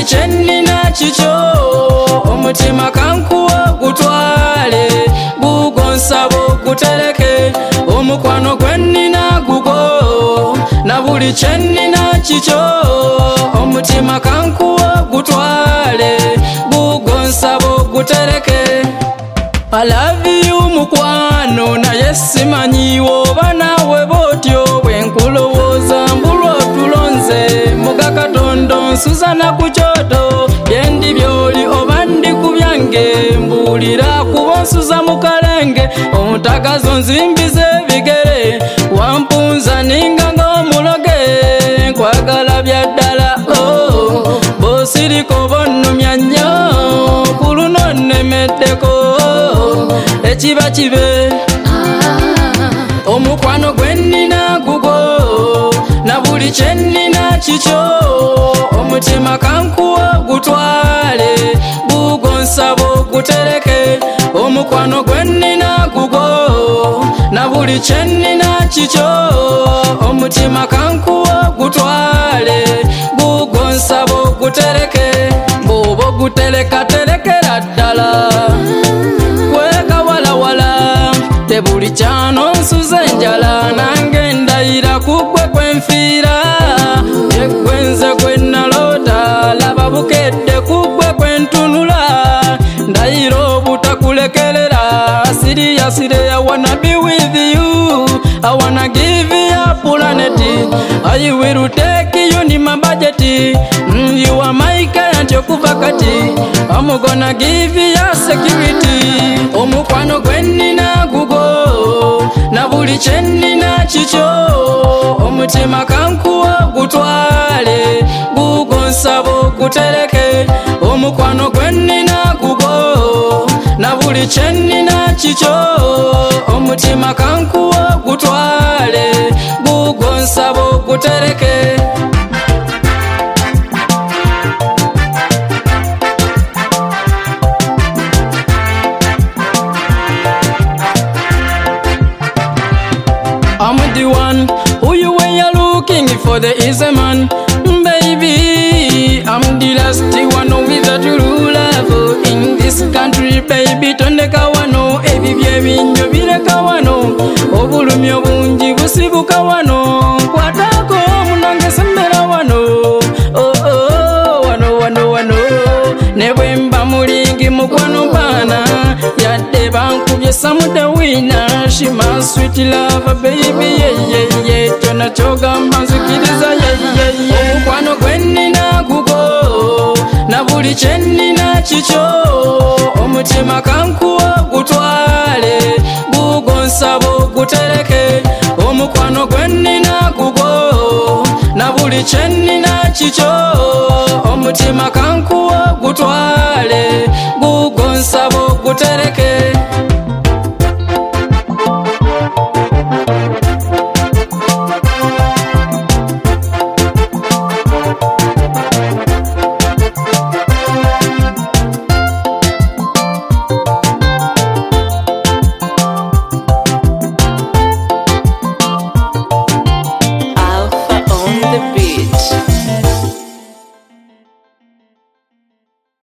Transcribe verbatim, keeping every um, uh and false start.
kyenina kikyo omutima kankuwa gutwale gugo nsaba ogutereke omukwano gwenina gugo na buli kyenina kikyo omutima kankuwa gutwale gugo nsaba ogutereke. I love you mukwano naye simanyi oba naawe bwotyo bwe nkulowooza mbulwa otulonze muga Katonda nsuzana ku kyoto byendi byoli oba ndi ku byange mbuulira kuba nsuza mu kalenge omutagazo nzimbiza ebigere wampunza ninga ng'omuloge nkwagala bya ddala oh, bosiriko bonnumya nnyo ku luno nnemeddeko ekiba kibe omukwano gwenina gugo na buli kyenina kikyo omutima kankuwa gutwale gugo nsaba ogutereke omukwano gwenina gugo na buli kyenina kikyo omutima kankuwa gutwale gugo nsaba ogutereke bw'oba ogutereka terekera ddala tebuli kyano nsuza enjala nange ndayira kugwe kwenfiira ekwenze kwenaloota laba bukedde kugwe kwentunula ndayira obutakulekerera siriyasire I wanna be with you I wanna give you a planet I will take you in my budget mm, you are my client okuva kati I'm gonna give you a security omukwano gwenina gugo na buli kyenina kikyo omutima kankuwa gutwale gugo nsaba ogutereke omukwano gwenina gugo na buli kyenina kikyo omutima kankuwa gutwale gugo nsaba ogutereke. I'm the one who you were looking for, the easy man, baby. I'm the last one with a true love in this country, baby. Tondeka wano, ebi byebinyo bireka wano, obulumi obungi busibuka wano, kwatako munange sembera wano, oh oh, wano wano wano, ne bwemba mulingi mukwano mpana, yadde bankubye samude wina. She my sweet love baby yeah yeah yeah kyona kyogamba nzikiriza yeah yeah yeah omukwano gwenina gugo na buli kyenina kikyo omutima kankuwa gutwale gugo nsaba ogutereke omukwano gwenina gugo na buli kyenina kikyo omutima kankuwa gutwale gugo nsaba ogutereke.